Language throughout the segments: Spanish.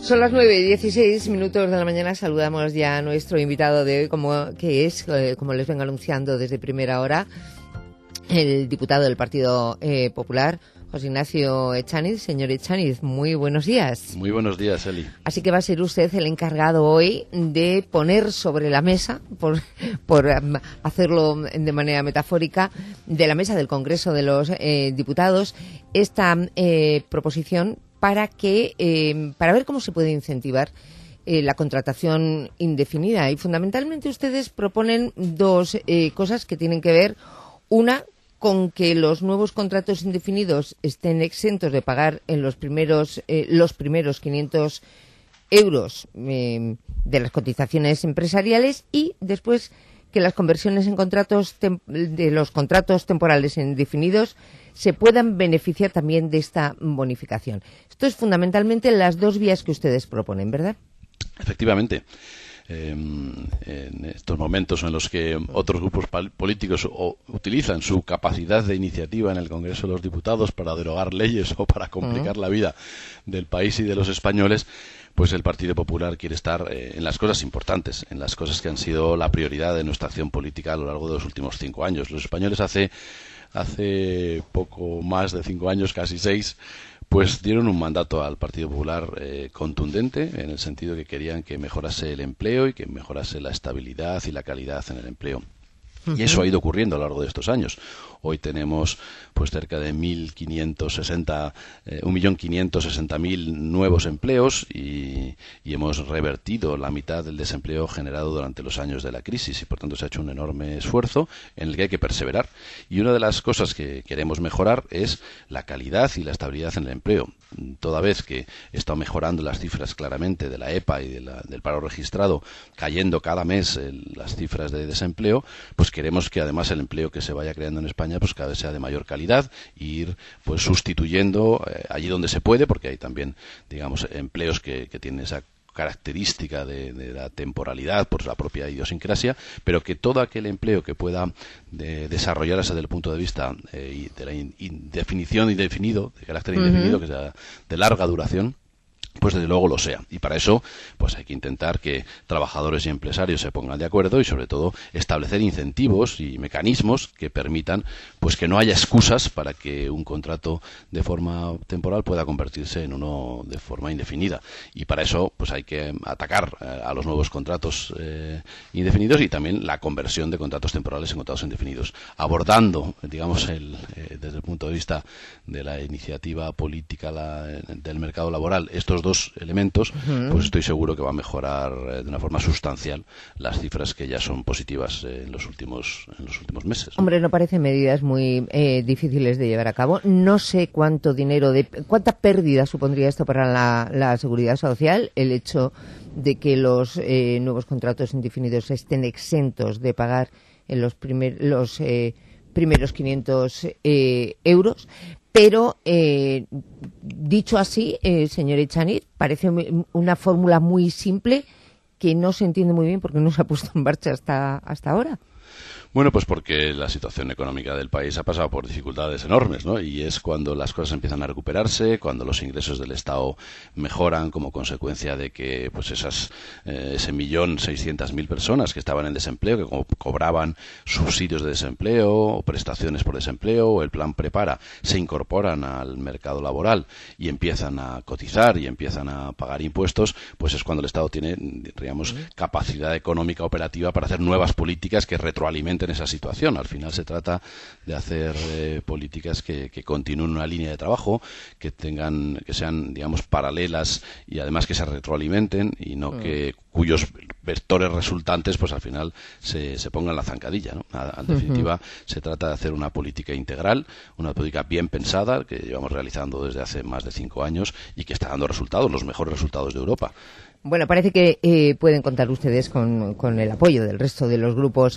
Son las 9:16 de la mañana. Saludamos ya a nuestro invitado de hoy, como les vengo anunciando desde primera hora, el diputado del Partido Popular, José Ignacio Echaniz. Señor Echaniz, muy buenos días. Muy buenos días, Eli. Así que va a ser usted el encargado hoy de poner sobre la mesa, por hacerlo de manera metafórica, de la mesa del Congreso de los Diputados, esta proposición para ver cómo se puede incentivar la contratación indefinida. Y fundamentalmente ustedes proponen dos cosas que tienen que ver, una, con que los nuevos contratos indefinidos estén exentos de pagar en los primeros 500 euros de las cotizaciones empresariales, y después que las conversiones en de los contratos temporales indefinidos se puedan beneficiar también de esta bonificación. Esto es fundamentalmente las dos vías que ustedes proponen, ¿verdad? Efectivamente. En estos momentos en los que otros grupos políticos utilizan su capacidad de iniciativa en el Congreso de los Diputados para derogar leyes o para complicar la vida del país y de los españoles, pues el Partido Popular quiere estar en las cosas importantes, en las cosas que han sido la prioridad de nuestra acción política a lo largo de los últimos 5 años. Los españoles hace poco más de 5 años, casi 6, pues dieron un mandato al Partido Popular contundente, en el sentido que querían que mejorase el empleo y que mejorase la estabilidad y la calidad en el empleo. Y eso ha ido ocurriendo a lo largo de estos años. Hoy tenemos pues cerca de 1.560.000 nuevos empleos y hemos revertido la mitad del desempleo generado durante los años de la crisis, y por tanto se ha hecho un enorme esfuerzo en el que hay que perseverar. Y una de las cosas que queremos mejorar es la calidad y la estabilidad en el empleo. Toda vez que he estado mejorando las cifras claramente de la EPA y del paro registrado, cayendo cada mes las cifras de desempleo, pues queremos que además el empleo que se vaya creando en España pues cada vez sea de mayor calidad, e ir pues sustituyendo allí donde se puede, porque hay también, digamos, empleos que tienen esa característica de la temporalidad por la propia idiosincrasia, pero que todo aquel empleo que pueda desarrollarse desde el punto de vista de la indefinición indefinido, de carácter indefinido, que sea de larga duración, pues desde luego lo sea. Y para eso pues hay que intentar que trabajadores y empresarios se pongan de acuerdo y sobre todo establecer incentivos y mecanismos que permitan pues que no haya excusas para que un contrato de forma temporal pueda convertirse en uno de forma indefinida. Y para eso pues hay que atacar a los nuevos contratos indefinidos y también la conversión de contratos temporales en contratos indefinidos, abordando, digamos, desde el punto de vista de la iniciativa política del mercado laboral, estos dos elementos, pues estoy seguro que va a mejorar de una forma sustancial las cifras que ya son positivas en los últimos meses. Hombre, no parecen medidas muy difíciles de llevar a cabo. No sé cuánta pérdida supondría esto para la seguridad social, el hecho de que los nuevos contratos indefinidos estén exentos de pagar en los primeros 500 euros. Pero, dicho así, señor Echaniz, parece una fórmula muy simple que no se entiende muy bien porque no se ha puesto en marcha hasta ahora. Bueno, pues porque la situación económica del país ha pasado por dificultades enormes, ¿no? Y es cuando las cosas empiezan a recuperarse, cuando los ingresos del Estado mejoran como consecuencia de que pues ese 1.600.000 personas que estaban en desempleo, que cobraban subsidios de desempleo o prestaciones por desempleo o el plan Prepara, se incorporan al mercado laboral y empiezan a cotizar y empiezan a pagar impuestos, pues es cuando el Estado tiene, digamos, capacidad económica operativa para hacer nuevas políticas que retroalimenten en esa situación. Al final se trata de hacer políticas que continúen una línea de trabajo, que sean, digamos, paralelas y además que se retroalimenten y no cuyos vectores resultantes pues al final se pongan la zancadilla, ¿no? En definitiva, se trata de hacer una política integral, una política bien pensada que llevamos realizando desde hace más de 5 años y que está dando resultados, los mejores resultados de Europa. Bueno, parece que pueden contar ustedes con el apoyo del resto de los grupos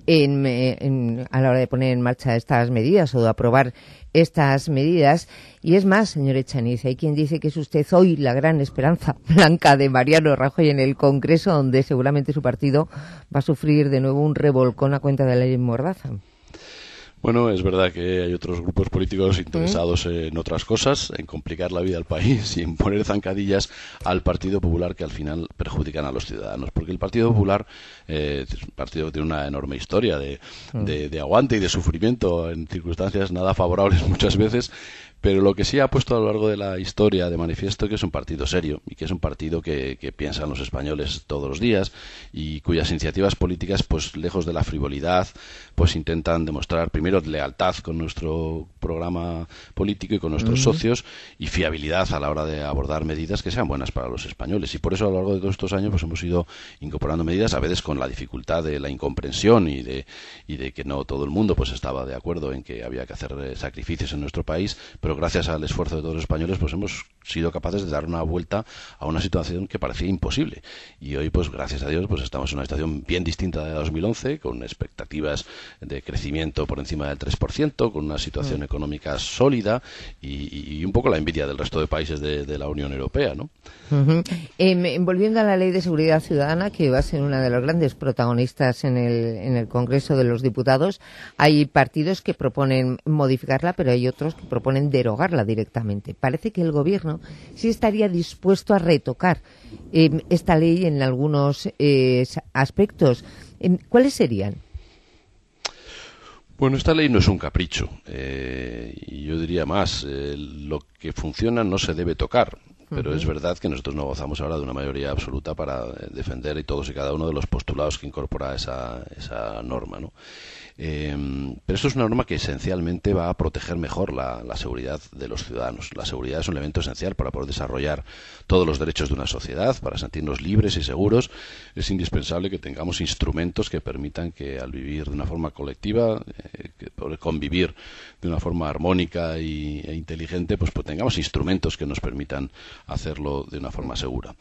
a la hora de poner en marcha estas medidas o de aprobar estas medidas. Y es más, señor Echaniz, hay quien dice que es usted hoy la gran esperanza blanca de Mariano Rajoy en el Congreso, donde seguramente su partido va a sufrir de nuevo un revolcón a cuenta de la ley Mordaza. Bueno, es verdad que hay otros grupos políticos interesados en otras cosas, en complicar la vida al país y en poner zancadillas al Partido Popular que al final perjudican a los ciudadanos. Porque el Partido Popular es un partido que tiene una enorme historia de aguante y de sufrimiento en circunstancias nada favorables muchas veces, pero lo que sí ha puesto a lo largo de la historia de manifiesto que es un partido serio y que es un partido que piensa en los españoles todos los días y cuyas iniciativas políticas, pues lejos de la frivolidad, pues intentan demostrar primero lealtad con nuestro programa político y con nuestros socios y fiabilidad a la hora de abordar medidas que sean buenas para los españoles. Y por eso a lo largo de todos estos años pues hemos ido incorporando medidas, a veces con la dificultad de la incomprensión y de que no todo el mundo pues estaba de acuerdo en que había que hacer sacrificios en nuestro país, pero gracias al esfuerzo de todos los españoles pues hemos sido capaces de dar una vuelta a una situación que parecía imposible. Y hoy pues gracias a Dios pues estamos en una situación bien distinta de 2011, con expectativas de crecimiento por encima del 3%, con una situación económica sólida y un poco la envidia del resto de países de la Unión Europea, ¿no? Volviendo a la Ley de Seguridad Ciudadana, que va a ser una de las grandes protagonistas en el Congreso de los Diputados, hay partidos que proponen modificarla, pero hay otros que proponen derogarla directamente. Parece que el Gobierno sí estaría dispuesto a retocar esta ley en algunos aspectos. ¿Cuáles serían? Bueno, esta ley no es un capricho, y yo diría más, lo que funciona no se debe tocar, pero es verdad que nosotros no gozamos ahora de una mayoría absoluta para defender todos y cada uno de los postulados que incorpora esa norma, ¿no? Pero esto es una norma que esencialmente va a proteger mejor la seguridad de los ciudadanos. La seguridad es un elemento esencial para poder desarrollar todos los derechos de una sociedad, para sentirnos libres y seguros. Es indispensable que tengamos instrumentos que permitan que al vivir de una forma colectiva, que poder convivir de una forma armónica e inteligente, pues tengamos instrumentos que nos permitan hacerlo de una forma segura.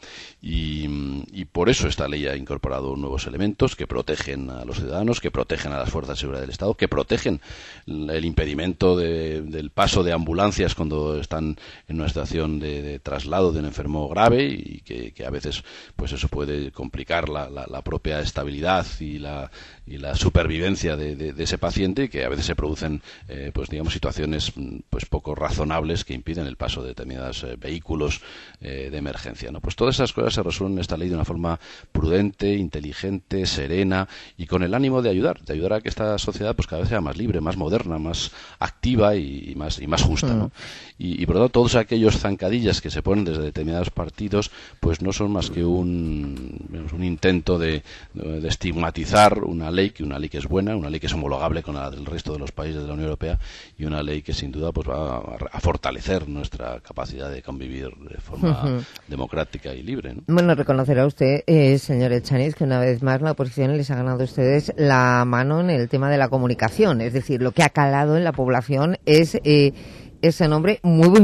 Y por eso esta ley ha incorporado nuevos elementos que protegen a los ciudadanos, que protegen a las fuerzas de seguridad del Estado, que protegen el impedimento del paso de ambulancias cuando están en una situación de traslado de un enfermo grave y que a veces pues eso puede complicar la propia estabilidad y la supervivencia de ese paciente, y que a veces se producen pues digamos situaciones pues poco razonables que impiden el paso de determinados vehículos de emergencia, ¿no? Pues todas esas cosas se resuelven en esta ley de una forma prudente, inteligente, serena y con el ánimo de ayudar a que esta sociedad pues cada vez sea más libre, más moderna, más activa y más justa, ¿no? Y por lo tanto todos aquellos zancadillas que se ponen desde determinados partidos pues no son más que un intento de estigmatizar una ley que es buena, una ley que es homologable con la del resto de los países de la Unión Europea y una ley que sin duda pues va a fortalecer nuestra capacidad de convivir de forma democrática y libre, ¿no? Bueno, reconocerá usted, señor Echaniz, que una vez más la oposición les ha ganado a ustedes la mano en el tema de la comunicación. Es decir, lo que ha calado en la población es ese nombre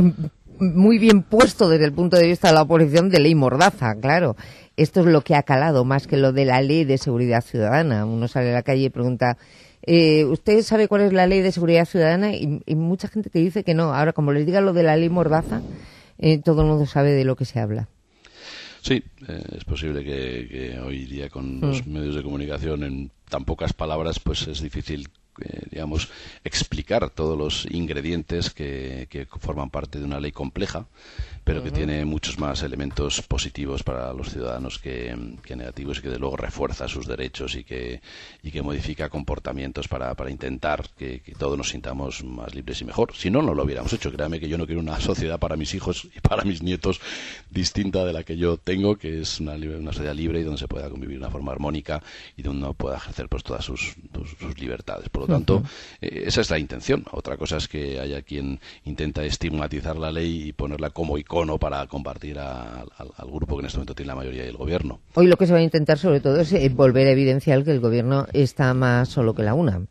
muy bien puesto desde el punto de vista de la oposición de ley Mordaza, claro. Esto es lo que ha calado más que lo de la Ley de Seguridad Ciudadana. Uno sale a la calle y pregunta, ¿usted sabe cuál es la Ley de Seguridad Ciudadana? Y mucha gente te dice que no. Ahora, como les diga lo de la ley Mordaza, todo el mundo sabe de lo que se habla. Sí, es posible que hoy día con los medios de comunicación en tan pocas palabras pues es difícil digamos, explicar todos los ingredientes que forman parte de una ley compleja, pero que tiene muchos más elementos positivos para los ciudadanos que negativos, y que de luego refuerza sus derechos y que modifica comportamientos para intentar que todos nos sintamos más libres y mejor. Si no, no lo hubiéramos hecho. Créame que yo no quiero una sociedad para mis hijos y para mis nietos distinta de la que yo tengo, que es una sociedad libre y donde se pueda convivir de una forma armónica y donde uno pueda ejercer pues todas sus libertades. Por lo tanto, esa es la intención. Otra cosa es que haya quien intenta estigmatizar la ley y ponerla como icono para compartir al grupo que en este momento tiene la mayoría del gobierno. Hoy lo que se va a intentar sobre todo es volver a evidenciar que el gobierno está más solo que la una.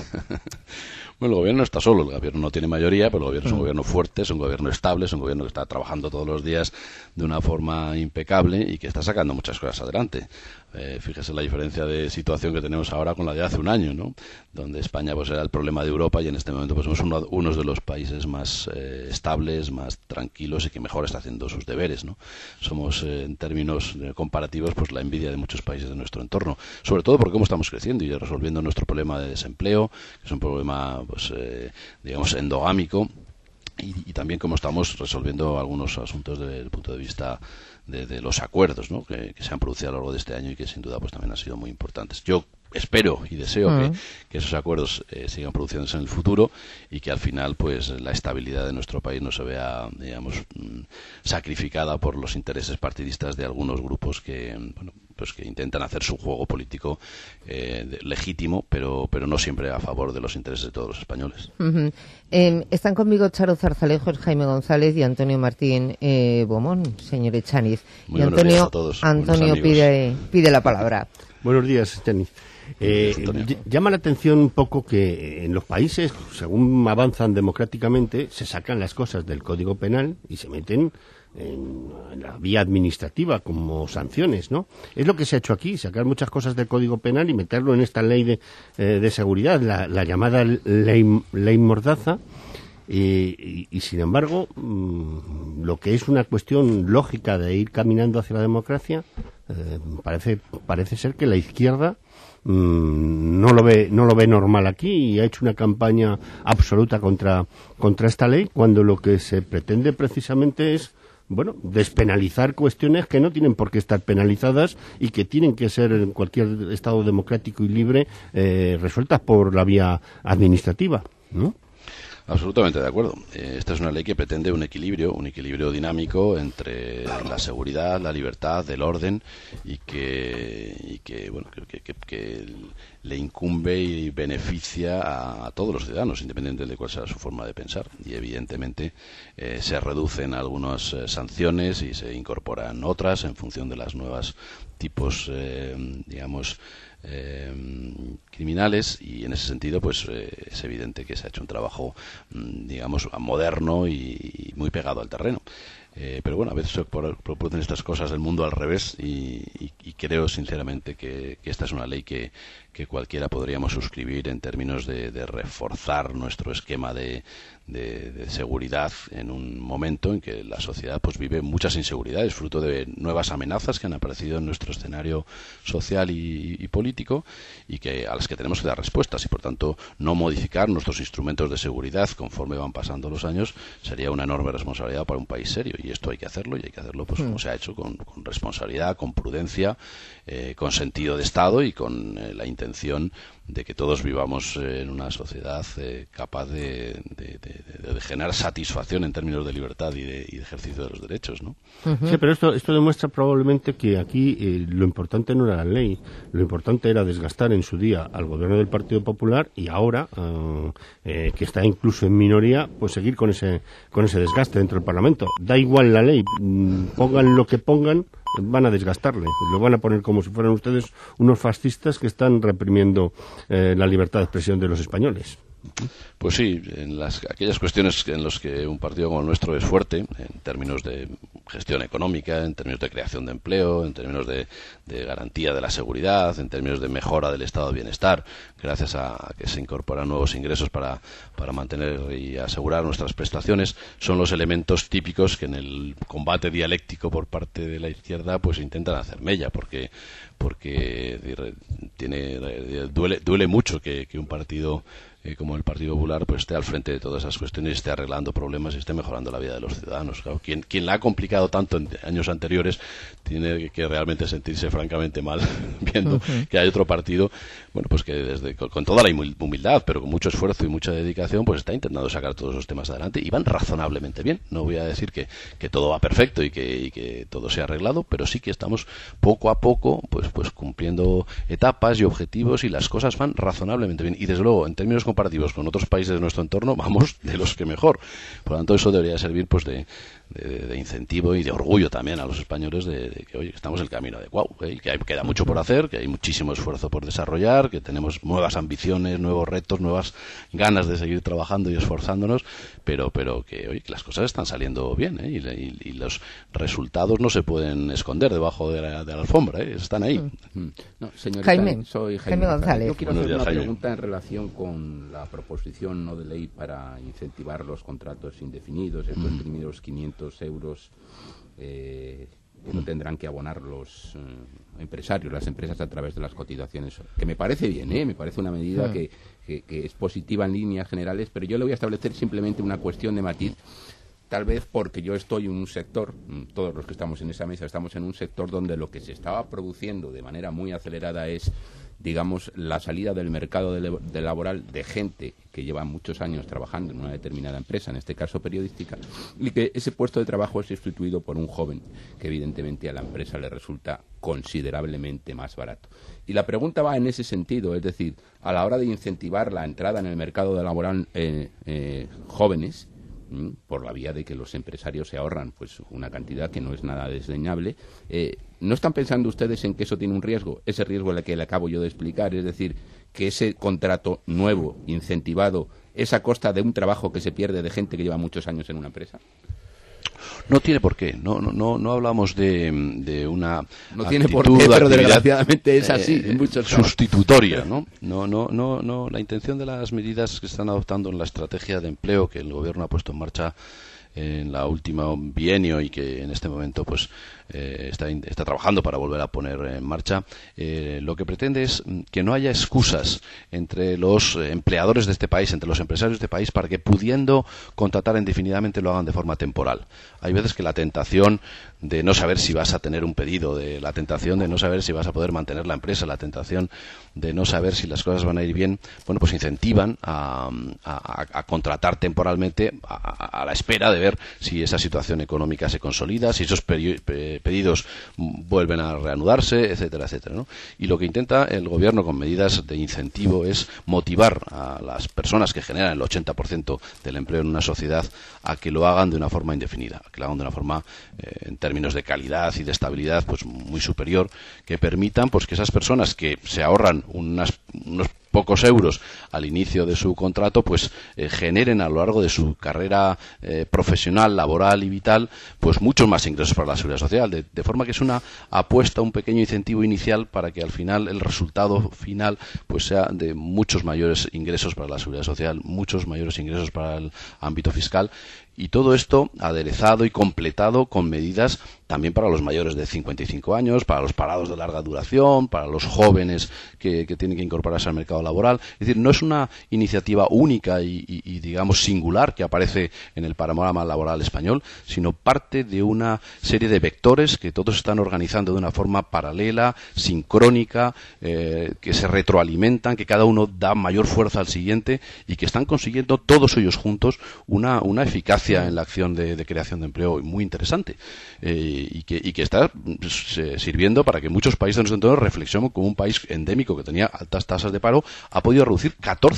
Bueno, el gobierno no está solo, el gobierno no tiene mayoría, pero el gobierno es un gobierno fuerte, es un gobierno estable, es un gobierno que está trabajando todos los días de una forma impecable y que está sacando muchas cosas adelante. Fíjese la diferencia de situación que tenemos ahora con la de hace un año, ¿no? Donde España pues era el problema de Europa y en este momento pues somos uno de los países más estables, más tranquilos y que mejor está haciendo sus deberes, ¿no? Somos en términos comparativos pues la envidia de muchos países de nuestro entorno, sobre todo porque cómo estamos creciendo y resolviendo nuestro problema de desempleo, que es un problema pues digamos endogámico. Y también cómo estamos resolviendo algunos asuntos desde el punto de vista de los acuerdos, ¿no? que se han producido a lo largo de este año y que sin duda pues también han sido muy importantes. Yo espero y deseo que esos acuerdos sigan produciéndose en el futuro y que al final pues la estabilidad de nuestro país no se vea, digamos, sacrificada por los intereses partidistas de algunos grupos que, bueno, pues que intentan hacer su juego político legítimo, pero no siempre a favor de los intereses de todos los españoles. Están conmigo Charo Zarzalejos, Jaime González y Antonio Martín Bomón, señor Echaniz. Muy y Antonio pide la palabra. Buenos días, Echaniz. Llama la atención un poco que en los países, según avanzan democráticamente, se sacan las cosas del Código Penal y se meten en la vía administrativa como sanciones, ¿no? Es lo que se ha hecho aquí, sacar muchas cosas del Código Penal y meterlo en esta ley de seguridad, la llamada ley Mordaza. Y sin embargo, lo que es una cuestión lógica de ir caminando hacia la democracia, parece ser que la izquierda no lo ve normal aquí y ha hecho una campaña absoluta contra esta ley, cuando lo que se pretende precisamente es, bueno, despenalizar cuestiones que no tienen por qué estar penalizadas y que tienen que ser en cualquier Estado democrático y libre resueltas por la vía administrativa, ¿no? Absolutamente de acuerdo. Esta es una ley que pretende un equilibrio dinámico entre la seguridad, la libertad, el orden y que bueno, que le incumbe y beneficia a todos los ciudadanos, independientemente de cuál sea su forma de pensar. Y evidentemente se reducen algunas sanciones y se incorporan otras en función de las nuevas tipos, digamos, criminales, y en ese sentido pues es evidente que se ha hecho un trabajo digamos moderno y muy pegado al terreno, pero bueno, a veces se producen estas cosas del mundo al revés y creo sinceramente que esta es una ley que cualquiera podríamos suscribir en términos de reforzar nuestro esquema de seguridad en un momento en que la sociedad pues vive muchas inseguridades fruto de nuevas amenazas que han aparecido en nuestro escenario social y político, y que a las que tenemos que dar respuestas, y por tanto no modificar nuestros instrumentos de seguridad conforme van pasando los años sería una enorme responsabilidad para un país serio, y esto hay que hacerlo, y hay que hacerlo pues como se ha hecho, con responsabilidad, con prudencia, con sentido de Estado y con la intención de que todos vivamos en una sociedad capaz de generar satisfacción en términos de libertad y de ejercicio de los derechos, ¿no? Sí, pero esto demuestra probablemente que aquí lo importante no era la ley, lo importante era desgastar en su día al gobierno del Partido Popular, y ahora, que está incluso en minoría, pues seguir con ese desgaste dentro del Parlamento. Da igual la ley, pongan lo que pongan, van a desgastarle, lo van a poner como si fueran ustedes unos fascistas que están reprimiendo la libertad de expresión de los españoles. Pues sí, en aquellas cuestiones en las que un partido como el nuestro es fuerte, en términos de gestión económica, en términos de creación de empleo, en términos de garantía de la seguridad, en términos de mejora del estado de bienestar, gracias a que se incorporan nuevos ingresos para mantener y asegurar nuestras prestaciones, son los elementos típicos que en el combate dialéctico por parte de la izquierda pues intentan hacer mella, porque duele mucho que un partido como el Partido Popular pues esté al frente de todas esas cuestiones y esté arreglando problemas y esté mejorando la vida de los ciudadanos. Claro, quien la ha complicado tanto en años anteriores tiene que realmente sentirse francamente mal viendo que hay otro partido, bueno, pues que con toda la humildad, pero con mucho esfuerzo y mucha dedicación, pues está intentando sacar todos esos temas adelante y van razonablemente bien. No voy a decir que todo va perfecto y que todo se ha arreglado, pero sí que estamos poco a poco pues cumpliendo etapas y objetivos, y las cosas van razonablemente bien. Y desde luego, en términos comparativos con otros países de nuestro entorno, vamos de los que mejor. Por lo tanto, eso debería servir pues de incentivo y de orgullo también a los españoles de que, oye, estamos en el camino adecuado, que queda mucho por hacer, que hay muchísimo esfuerzo por desarrollar, que tenemos nuevas ambiciones, nuevos retos, nuevas ganas de seguir trabajando y esforzándonos, pero que, oye, que las cosas están saliendo bien, y los resultados no se pueden esconder debajo de la alfombra, están ahí. No, señor Jaime, soy Jaime González. Yo quiero hacer una Jaime. pregunta en relación con la proposición no de ley para incentivar los contratos indefinidos, estos primeros 500 euros que no tendrán que abonar los empresarios, las empresas, a través de las cotizaciones, que me parece bien, me parece una medida que que es positiva en líneas generales, pero yo le voy a establecer simplemente una cuestión de matiz. Tal vez porque yo estoy en un sector, todos los que estamos en esa mesa estamos en un sector donde lo que se estaba produciendo de manera muy acelerada es, digamos, la salida del mercado de laboral de gente que lleva muchos años trabajando en una determinada empresa, en este caso periodística, y que ese puesto de trabajo es sustituido por un joven que evidentemente a la empresa le resulta considerablemente más barato. Y la pregunta va en ese sentido, es decir, a la hora de incentivar la entrada en el mercado de laboral jóvenes, por la vía de que los empresarios se ahorran pues una cantidad que no es nada desdeñable, ¿no están pensando ustedes en que eso tiene un riesgo? Ese riesgo el que le acabo yo de explicar, es decir, que ese contrato nuevo, incentivado, es a costa de un trabajo que se pierde de gente que lleva muchos años en una empresa. No tiene por qué. No hablamos de una no tiene por qué, pero desgraciadamente es así en muchos casos. Sustitutoria, ¿no? No. La intención de las medidas que están adoptando en la estrategia de empleo que el gobierno ha puesto en marcha en la última bienio y que en este momento pues está trabajando para volver a poner en marcha, lo que pretende es que no haya excusas entre los empleadores de este país, entre los empresarios de este país, para que pudiendo contratar indefinidamente lo hagan de forma temporal. Hay veces que la tentación de no saber si vas a tener un pedido, de la tentación de no saber si vas a poder mantener la empresa, la tentación de no saber si las cosas van a ir bien, bueno, pues incentivan a contratar temporalmente a la espera de ver si esa situación económica se consolida, si esos pedidos vuelven a reanudarse, etcétera, etcétera, ¿no? Y lo que intenta el gobierno con medidas de incentivo es motivar a las personas que generan el 80% del empleo en una sociedad a que lo hagan de una forma indefinida, a que lo hagan de una forma en términos de calidad y de estabilidad pues muy superior, que permitan pues que esas personas que se ahorran unos pocos euros al inicio de su contrato pues generen a lo largo de su carrera profesional, laboral y vital pues muchos más ingresos para la seguridad social, de forma que es una apuesta, un pequeño incentivo inicial para que al final el resultado final pues sea de muchos mayores ingresos para la seguridad social, muchos mayores ingresos para el ámbito fiscal. Y todo esto aderezado y completado con medidas también para los mayores de 55 años, para los parados de larga duración, para los jóvenes que tienen que incorporarse al mercado laboral. Es decir, no es una iniciativa única y digamos singular que aparece en el panorama laboral español, sino parte de una serie de vectores que todos están organizando de una forma paralela, sincrónica, que se retroalimentan, que cada uno da mayor fuerza al siguiente y que están consiguiendo todos ellos juntos una eficacia en la acción de creación de empleo muy interesante y que está sirviendo para que muchos países de nuestro entorno reflexionen como un país endémico que tenía altas tasas de paro, ha podido reducir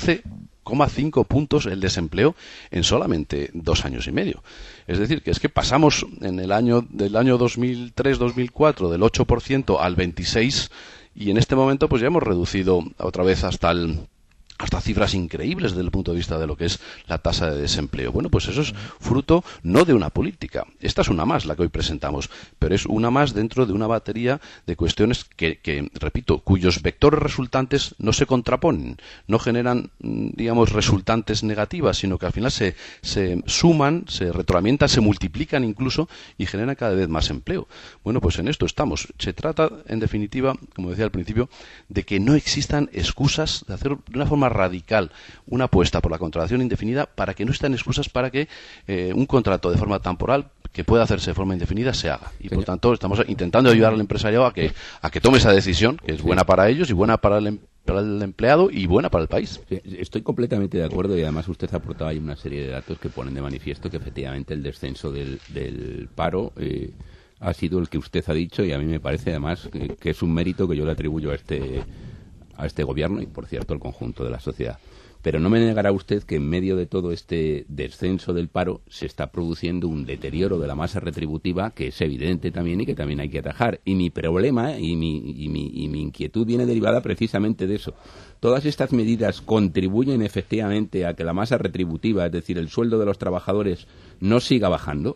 14,5 puntos el desempleo en solamente 2 años y medio. Es decir, que pasamos del año 2003-2004 del 8% al 26% y en este momento pues ya hemos reducido otra vez hasta cifras increíbles desde el punto de vista de lo que es la tasa de desempleo. Bueno, pues eso es fruto no de una política. Esta es una más, la que hoy presentamos, pero es una más dentro de una batería de cuestiones que repito, cuyos vectores resultantes no se contraponen, no generan, digamos, resultantes negativas, sino que al final se suman, se retroalimentan, se multiplican incluso y generan cada vez más empleo. Bueno, pues en esto estamos. Se trata, en definitiva, como decía al principio, de que no existan excusas, de hacer de una forma radical una apuesta por la contratación indefinida para que no estén excusas para que un contrato de forma temporal que pueda hacerse de forma indefinida se haga. Y por tanto estamos intentando ayudar al empresariado a que tome esa decisión, que es buena para ellos y buena para el empleado y buena para el país. Sí, estoy completamente de acuerdo y además usted ha aportado ahí una serie de datos que ponen de manifiesto que efectivamente el descenso del paro ha sido el que usted ha dicho y a mí me parece además que es un mérito que yo le atribuyo a este gobierno y, por cierto, al conjunto de la sociedad. Pero no me negará usted que en medio de todo este descenso del paro se está produciendo un deterioro de la masa retributiva que es evidente también y que también hay que atajar. Y mi problema y mi inquietud viene derivada precisamente de eso. ¿Todas estas medidas contribuyen efectivamente a que la masa retributiva, es decir, el sueldo de los trabajadores, no siga bajando?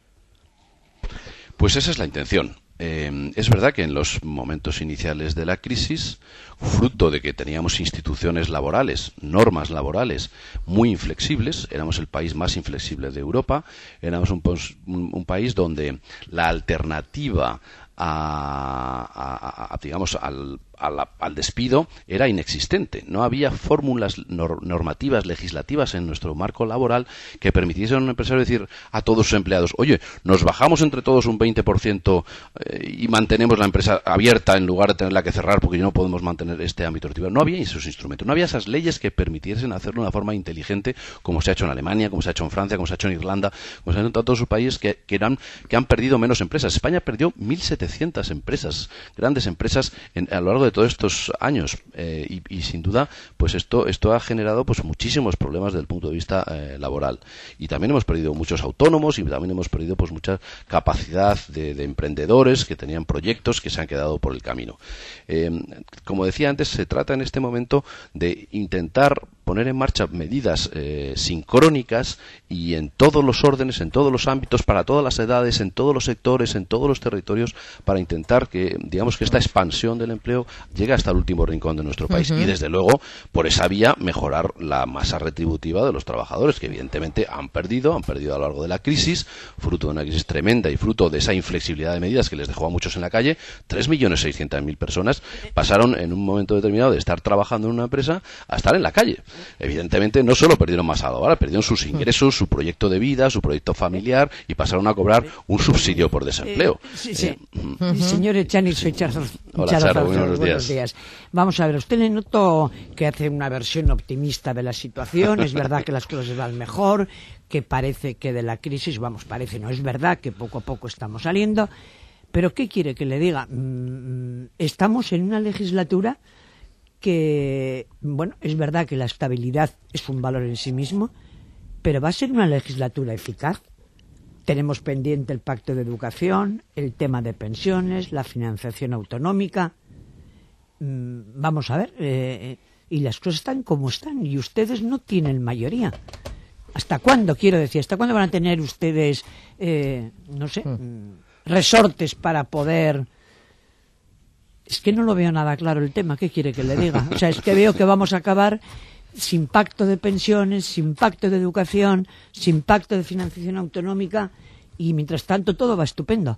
Pues esa es la intención. Es verdad que en los momentos iniciales de la crisis, fruto de que teníamos instituciones laborales, normas laborales muy inflexibles, éramos el país más inflexible de Europa, éramos un país donde la alternativa digamos, al despido era inexistente. No había fórmulas normativas, legislativas en nuestro marco laboral que permitiesen a un empresario decir a todos sus empleados: oye, nos bajamos entre todos un 20% y mantenemos la empresa abierta en lugar de tenerla que cerrar porque no podemos mantener este ámbito tributario. No había esos instrumentos, no había esas leyes que permitiesen hacerlo de una forma inteligente, como se ha hecho en Alemania, como se ha hecho en Francia, como se ha hecho en Irlanda, como se ha hecho en todos sus países que han perdido menos empresas. España perdió 1.700 empresas, grandes empresas, a lo largo de todos estos años, y sin duda pues esto ha generado pues muchísimos problemas desde el punto de vista laboral, y también hemos perdido muchos autónomos y también hemos perdido pues mucha capacidad de emprendedores que tenían proyectos que se han quedado por el camino. Como decía antes, se trata en este momento de intentar poner en marcha medidas sincrónicas y en todos los órdenes, en todos los ámbitos, para todas las edades, en todos los sectores, en todos los territorios, para intentar que, digamos, que esta expansión del empleo llegue hasta el último rincón de nuestro país. Y desde luego, por esa vía, mejorar la masa retributiva de los trabajadores, que evidentemente han perdido a lo largo de la crisis, fruto de una crisis tremenda y fruto de esa inflexibilidad de medidas que les dejó a muchos en la calle. 3.600.000 personas pasaron en un momento determinado de estar trabajando en una empresa a estar en la calle. Evidentemente no solo perdieron masa laboral, perdieron sus ingresos, su proyecto de vida, su proyecto familiar, y pasaron a cobrar un subsidio por desempleo. Señor Echaniz, soy Charo. Hola, Charo, buenos días. Vamos a ver, usted le noto que hace una versión optimista de la situación. Es verdad que las cosas van mejor, que parece que de la crisis, no es verdad que poco a poco estamos saliendo, pero ¿qué quiere que le diga? Estamos en una legislatura que, bueno, es verdad que la estabilidad es un valor en sí mismo, pero va a ser una legislatura eficaz. Tenemos pendiente el pacto de educación, el tema de pensiones, la financiación autonómica. Vamos a ver, y las cosas están como están, y ustedes no tienen mayoría. ¿Hasta cuándo, quiero decir? ¿Hasta cuándo van a tener ustedes, resortes para poder...? Es que no lo veo nada claro el tema. ¿Qué quiere que le diga? O sea, es que veo que vamos a acabar sin pacto de pensiones, sin pacto de educación, sin pacto de financiación autonómica, y mientras tanto todo va estupendo.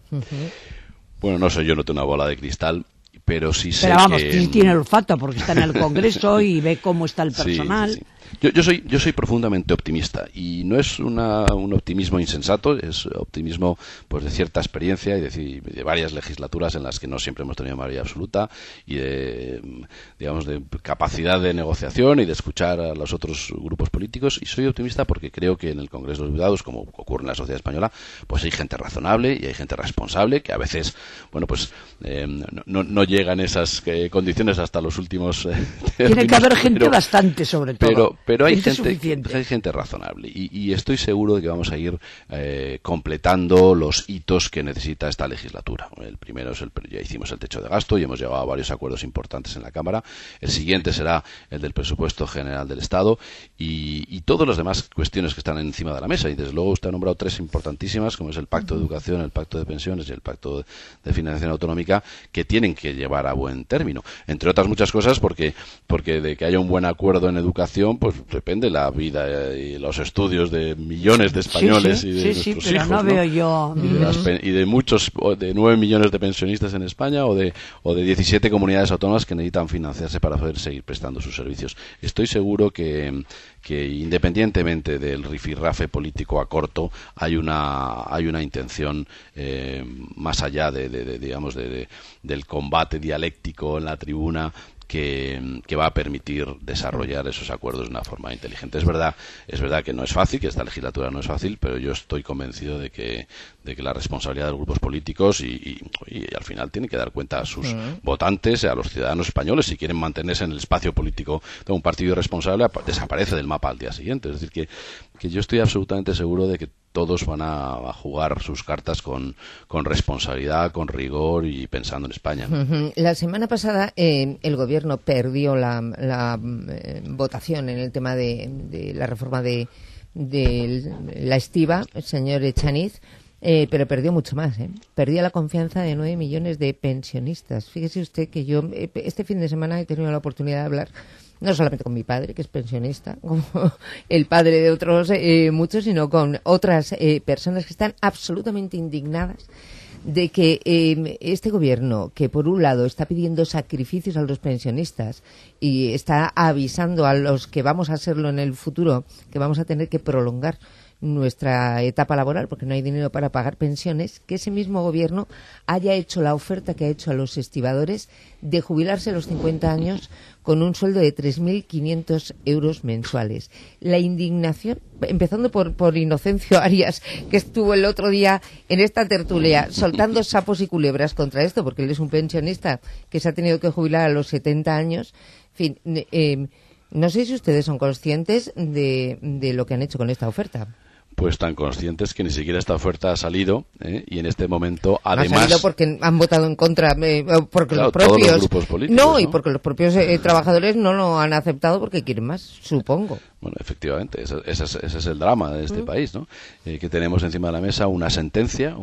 Bueno, no sé, yo no tengo una bola de cristal, pero sí sé que... tiene el olfato porque está en el Congreso y ve cómo está el personal. Sí. Yo soy profundamente optimista, y no es un optimismo insensato, es optimismo pues de cierta experiencia y de varias legislaturas en las que no siempre hemos tenido mayoría absoluta, y de capacidad de negociación y de escuchar a los otros grupos políticos. Y soy optimista porque creo que en el Congreso de los Diputados, como ocurre en la sociedad española, pues hay gente razonable y hay gente responsable que a veces, bueno, pues no llegan esas condiciones hasta los últimos tiene que haber gente bastante, sobre todo. Pero hay gente razonable, y estoy seguro de que vamos a ir completando los hitos que necesita esta legislatura. El primero es ya hicimos el techo de gasto y hemos llegado a varios acuerdos importantes en la Cámara. El siguiente será el del presupuesto general del Estado, y todas las demás cuestiones que están encima de la mesa. Y desde luego usted ha nombrado tres importantísimas, como es el pacto de educación, el pacto de pensiones y el pacto de financiación autonómica, que tienen que llevar a buen término, entre otras muchas cosas porque de que haya un buen acuerdo en educación pues depende la vida y los estudios de millones de españoles y de nuestros hijos, no veo yo y de muchos, de 9 millones de pensionistas en España, o de 17 comunidades autónomas que necesitan financiarse para poder seguir prestando sus servicios. Estoy seguro que independientemente del rifirrafe político a corto, hay una intención más allá del combate dialéctico en la tribuna, que va a permitir desarrollar esos acuerdos de una forma inteligente. Es verdad que no es fácil, que esta legislatura no es fácil, pero yo estoy convencido de que la responsabilidad de los grupos políticos y al final tienen que dar cuenta a sus votantes, a los ciudadanos españoles, si quieren mantenerse en el espacio político de un partido irresponsable, desaparece del mapa al día siguiente. Es decir, que yo estoy absolutamente seguro de que todos van a jugar sus cartas con responsabilidad, con rigor y pensando en España. La semana pasada el Gobierno perdió la votación en el tema de la reforma de la estiba, el señor Echaniz, pero perdió mucho más. Perdió la confianza de 9 millones de pensionistas. Fíjese usted que yo este fin de semana he tenido la oportunidad de hablar no solamente con mi padre, que es pensionista, como el padre de otros muchos, sino con otras personas que están absolutamente indignadas de que este gobierno, que por un lado está pidiendo sacrificios a los pensionistas y está avisando a los que vamos a hacerlo en el futuro, que vamos a tener que prolongar nuestra etapa laboral porque no hay dinero para pagar pensiones, que ese mismo gobierno haya hecho la oferta que ha hecho a los estibadores de jubilarse a los 50 años con un sueldo de 3.500 euros mensuales. La indignación, empezando por Inocencio Arias, que estuvo el otro día en esta tertulia soltando sapos y culebras contra esto, porque él es un pensionista que se ha tenido que jubilar a los 70 años. En fin, no sé si ustedes son conscientes de lo que han hecho con esta oferta. Pues tan conscientes que ni siquiera esta oferta ha salido, y en este momento además... Ha salido porque han votado en contra, porque claro, los propios... todos los grupos políticos, ¿no? Y porque los propios trabajadores no lo han aceptado porque quieren más, supongo. Bueno, efectivamente, ese es el drama de este país, ¿no? Que tenemos encima de la mesa una sentencia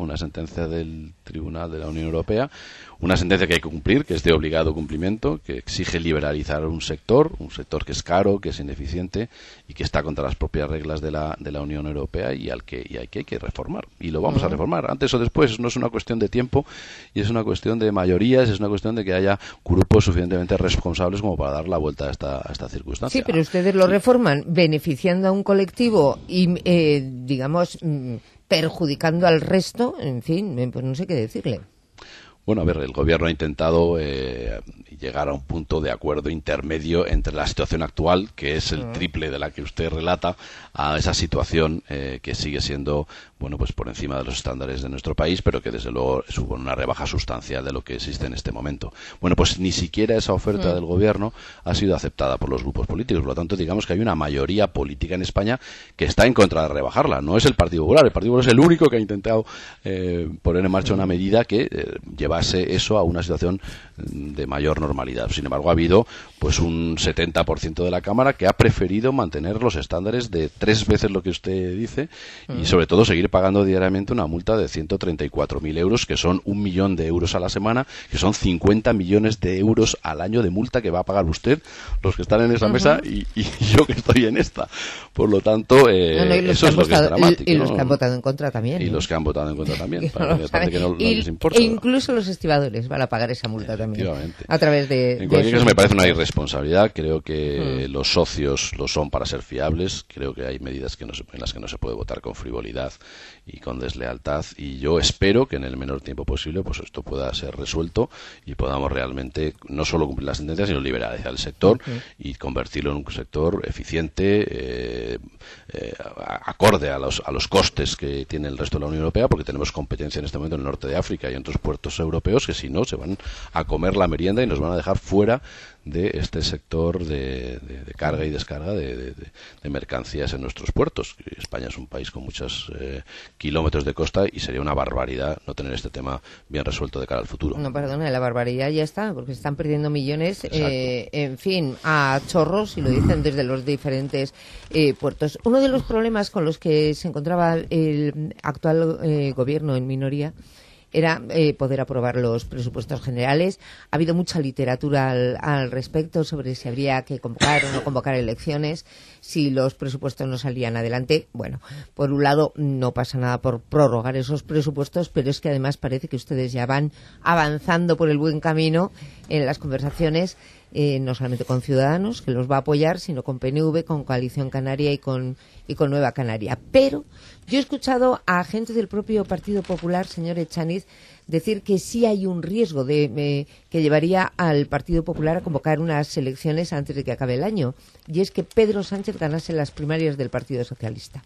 del Tribunal de la Unión Europea, una sentencia que hay que cumplir, que es de obligado cumplimiento, que exige liberalizar un sector que es caro, que es ineficiente y que está contra las propias reglas de la Unión Europea y al que hay que reformar. Y lo vamos a reformar, antes o después. No es una cuestión de tiempo y es una cuestión de mayorías, es una cuestión de que haya grupos suficientemente responsables como para dar la vuelta a esta circunstancia. Sí, pero ustedes lo reforman beneficiando a un colectivo y, digamos, perjudicando al resto. En fin, pues no sé qué decirle. Bueno, a ver, el gobierno ha intentado llegar a un punto de acuerdo intermedio entre la situación actual, que es el triple de la que usted relata, a esa situación que sigue siendo, bueno, pues por encima de los estándares de nuestro país, pero que desde luego supone una rebaja sustancial de lo que existe en este momento. Bueno, pues ni siquiera esa oferta del gobierno ha sido aceptada por los grupos políticos. Por lo tanto, digamos que hay una mayoría política en España que está en contra de rebajarla. No es el Partido Popular. El Partido Popular es el único que ha intentado poner en marcha una medida que llevase eso a una situación de mayor normalidad. Sin embargo, ha habido pues un 70% de la Cámara que ha preferido mantener los estándares de 3 veces lo que usted dice y sobre todo seguir pagando diariamente una multa de 134.000 euros, que son 1 millón de euros a la semana, que son 50 millones de euros al año de multa que va a pagar usted, los que están en esa mesa y yo que estoy en esta. Por lo tanto, eso es lo que es dramático. Y los que han votado en contra también. Y los que han votado en contra también. Para que no les importa. E incluso los estibadores van a pagar esa multa también. A través en cualquier caso, me parece una irresponsabilidad. Creo que los socios lo son para ser fiables. Creo que hay medidas en las que no se puede votar con frivolidad y con deslealtad. Y yo espero que en el menor tiempo posible pues esto pueda ser resuelto y podamos realmente no solo cumplir la sentencia, sino liberalizar el sector y convertirlo en un sector eficiente, acorde a los costes que tiene el resto de la Unión Europea, porque tenemos competencia en este momento en el norte de África y en otros puertos europeos que si no se van a comer la merienda y nos van a dejar fuera de este sector de carga y descarga de mercancías en nuestros puertos. España es un país con muchos kilómetros de costa y sería una barbaridad no tener este tema bien resuelto de cara al futuro. No, perdona, la barbaridad ya está, porque están perdiendo millones, en fin, a chorros, y lo dicen desde los diferentes puertos. Uno de los problemas con los que se encontraba el actual gobierno en minoría era poder aprobar los presupuestos generales. Ha habido mucha literatura al respecto sobre si habría que convocar o no convocar elecciones, si los presupuestos no salían adelante. Bueno, por un lado no pasa nada por prorrogar esos presupuestos, pero es que además parece que ustedes ya van avanzando por el buen camino en las conversaciones, no solamente con Ciudadanos, que los va a apoyar, sino con PNV, con Coalición Canaria y con Nueva Canaria. Pero yo he escuchado a gente del propio Partido Popular, señor Echaniz, decir que sí hay un riesgo que llevaría al Partido Popular a convocar unas elecciones antes de que acabe el año, y es que Pedro Sánchez ganase las primarias del Partido Socialista.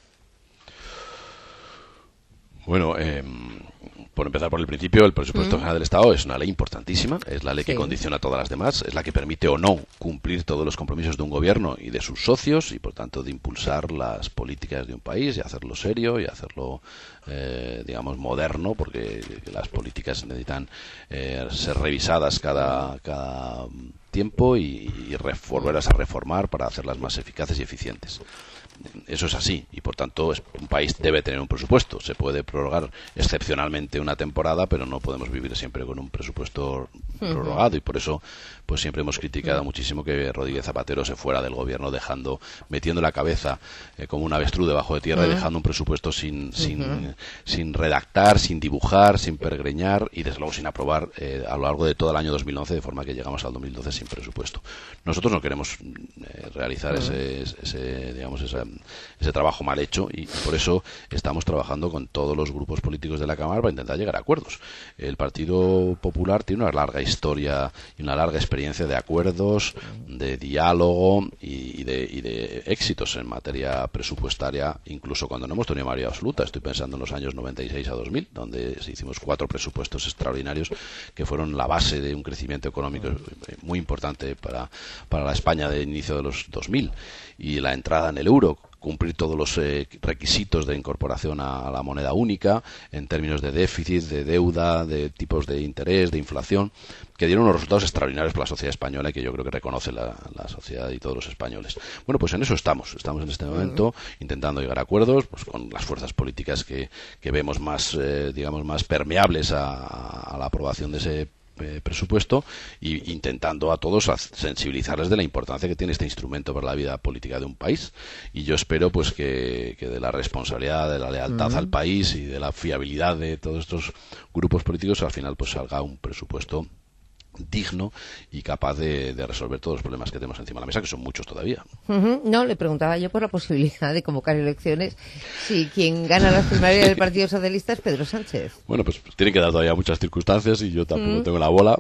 Bueno, por empezar por el principio, el presupuesto general del Estado es una ley importantísima, es la ley que condiciona a todas las demás, es la que permite o no cumplir todos los compromisos de un gobierno y de sus socios y, por tanto, de impulsar las políticas de un país y hacerlo serio y hacerlo, digamos, moderno, porque las políticas necesitan ser revisadas cada tiempo y volverlas a reformar para hacerlas más eficaces y eficientes. Eso es así y por tanto un país debe tener un presupuesto. Se puede prorrogar excepcionalmente una temporada, pero no podemos vivir siempre con un presupuesto prorrogado, y por eso pues siempre hemos criticado muchísimo que Rodríguez Zapatero se fuera del gobierno metiendo la cabeza como un avestruz debajo de tierra y dejando un presupuesto sin redactar, sin dibujar, sin pergreñar y desde luego sin aprobar a lo largo de todo el año 2011, de forma que llegamos al 2012 sin presupuesto. Nosotros no queremos realizar ese trabajo mal hecho y por eso estamos trabajando con todos los grupos políticos de la Cámara para intentar llegar a acuerdos. El Partido Popular tiene una larga historia y una larga experiencia de acuerdos, de diálogo y de éxitos en materia presupuestaria, incluso cuando no hemos tenido mayoría absoluta. Estoy pensando en los años 96 a 2000, donde hicimos 4 presupuestos extraordinarios que fueron la base de un crecimiento económico muy importante para la España de inicio de los 2000 y la entrada en el euro, cumplir todos los requisitos de incorporación a la moneda única en términos de déficit, de deuda, de tipos de interés, de inflación, que dieron unos resultados extraordinarios para la sociedad española y que yo creo que reconoce la sociedad y todos los españoles. Bueno, pues en eso estamos en este momento intentando llegar a acuerdos pues con las fuerzas políticas que vemos más más permeables a la aprobación de ese presupuesto y intentando a todos sensibilizarles de la importancia que tiene este instrumento para la vida política de un país, y yo espero pues que de la responsabilidad, de la lealtad al país y de la fiabilidad de todos estos grupos políticos al final pues salga un presupuesto digno y capaz de resolver todos los problemas que tenemos encima de la mesa, que son muchos todavía. No, le preguntaba yo por la posibilidad de convocar elecciones si quien gana las primarias del Partido Socialista es Pedro Sánchez. Bueno, pues tienen que dar todavía muchas circunstancias y yo tampoco tengo la bola,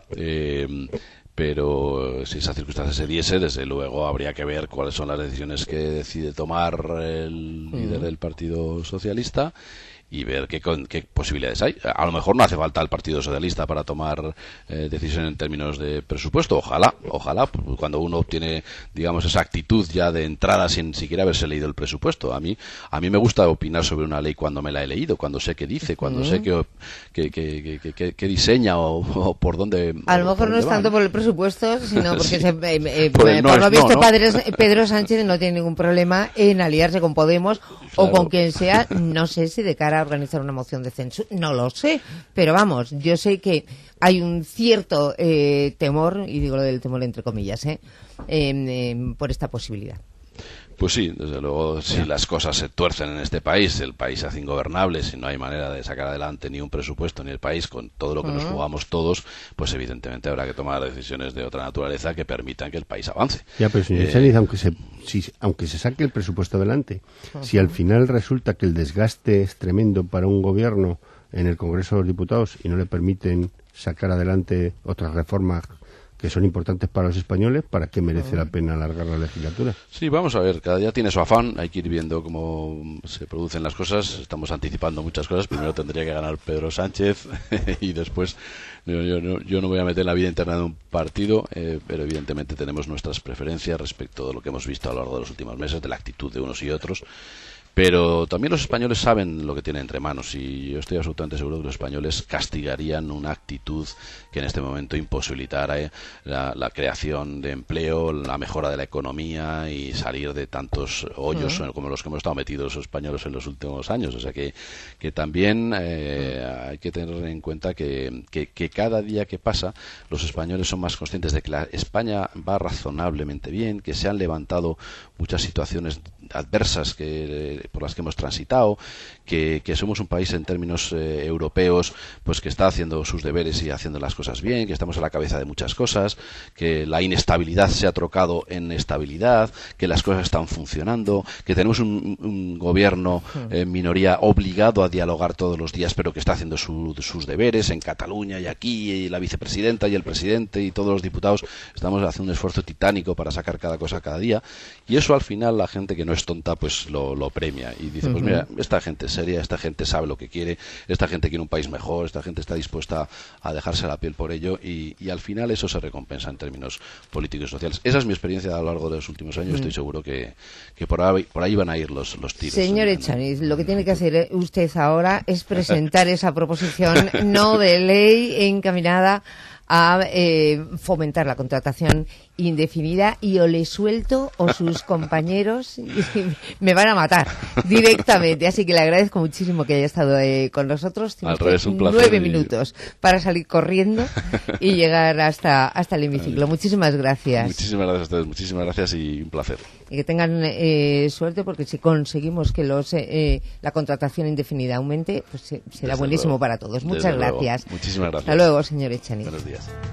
pero si esa circunstancia se diese, desde luego habría que ver cuáles son las decisiones que decide tomar el líder del Partido Socialista y ver qué posibilidades hay. A lo mejor no hace falta el Partido Socialista para tomar decisiones en términos de presupuesto. Ojalá, cuando uno obtiene, digamos, esa actitud ya de entrada sin siquiera haberse leído el presupuesto. A mí me gusta opinar sobre una ley cuando me la he leído, cuando sé qué dice, cuando sé qué diseña o por dónde. A lo mejor no es tanto por el presupuesto, sino porque por lo visto Pedro Sánchez no tiene ningún problema en aliarse con Podemos o con quien sea, no sé si de cara a organizar una moción de censura, no lo sé, pero vamos, yo sé que hay un cierto temor, y digo lo del temor entre comillas, por esta posibilidad. Pues sí, desde luego, si las cosas se tuercen en este país, el país se hace ingobernable, si no hay manera de sacar adelante ni un presupuesto ni el país con todo lo que nos jugamos todos, pues evidentemente habrá que tomar decisiones de otra naturaleza que permitan que el país avance. Ya, pero señor Sánchez, aunque se saque el presupuesto adelante, si al final resulta que el desgaste es tremendo para un gobierno en el Congreso de los Diputados y no le permiten sacar adelante otras reformas que son importantes para los españoles, ¿para qué merece la pena alargar la legislatura? Sí, vamos a ver, cada día tiene su afán, hay que ir viendo cómo se producen las cosas, estamos anticipando muchas cosas, primero tendría que ganar Pedro Sánchez y después yo no voy a meter la vida interna de un partido, pero evidentemente tenemos nuestras preferencias respecto de lo que hemos visto a lo largo de los últimos meses, de la actitud de unos y otros. Pero también los españoles saben lo que tienen entre manos y yo estoy absolutamente seguro que los españoles castigarían una actitud que en este momento imposibilitara la creación de empleo, la mejora de la economía y salir de tantos hoyos como los que hemos estado metidos los españoles en los últimos años. O sea que también hay que tener en cuenta que cada día que pasa los españoles son más conscientes de que la España va razonablemente bien, que se han levantado muchas situaciones adversas por las que hemos transitado, que somos un país en términos europeos pues que está haciendo sus deberes y haciendo las cosas bien, que estamos a la cabeza de muchas cosas, que la inestabilidad se ha trocado en estabilidad, que las cosas están funcionando, que tenemos un gobierno en minoría obligado a dialogar todos los días pero que está haciendo sus deberes en Cataluña y aquí, y la vicepresidenta y el presidente y todos los diputados estamos haciendo un esfuerzo titánico para sacar cada cosa cada día, y eso al final la gente que no es tonta pues lo premia y dice, pues mira, esta gente es seria, esta gente sabe lo que quiere, esta gente quiere un país mejor, esta gente está dispuesta a dejarse la piel por ello y al final eso se recompensa en términos políticos y sociales. Esa es mi experiencia a lo largo de los últimos años, estoy seguro que por ahí van a ir los tiros. Señor Echaniz, lo que tiene que hacer usted ahora es presentar esa proposición no de ley encaminada a fomentar la contratación indefinida, y o le suelto o sus compañeros me van a matar directamente. Así que le agradezco muchísimo que haya estado con nosotros. Al revés, un placer. 9 minutos para salir corriendo y llegar hasta el hemiciclo. Muchísimas gracias. Muchísimas gracias a ustedes, muchísimas gracias y un placer. Y que tengan suerte, porque si conseguimos que la contratación indefinida aumente, pues será buenísimo para todos. Muchas gracias. Muchísimas gracias. Hasta luego, señor Echeniz. Buenos días.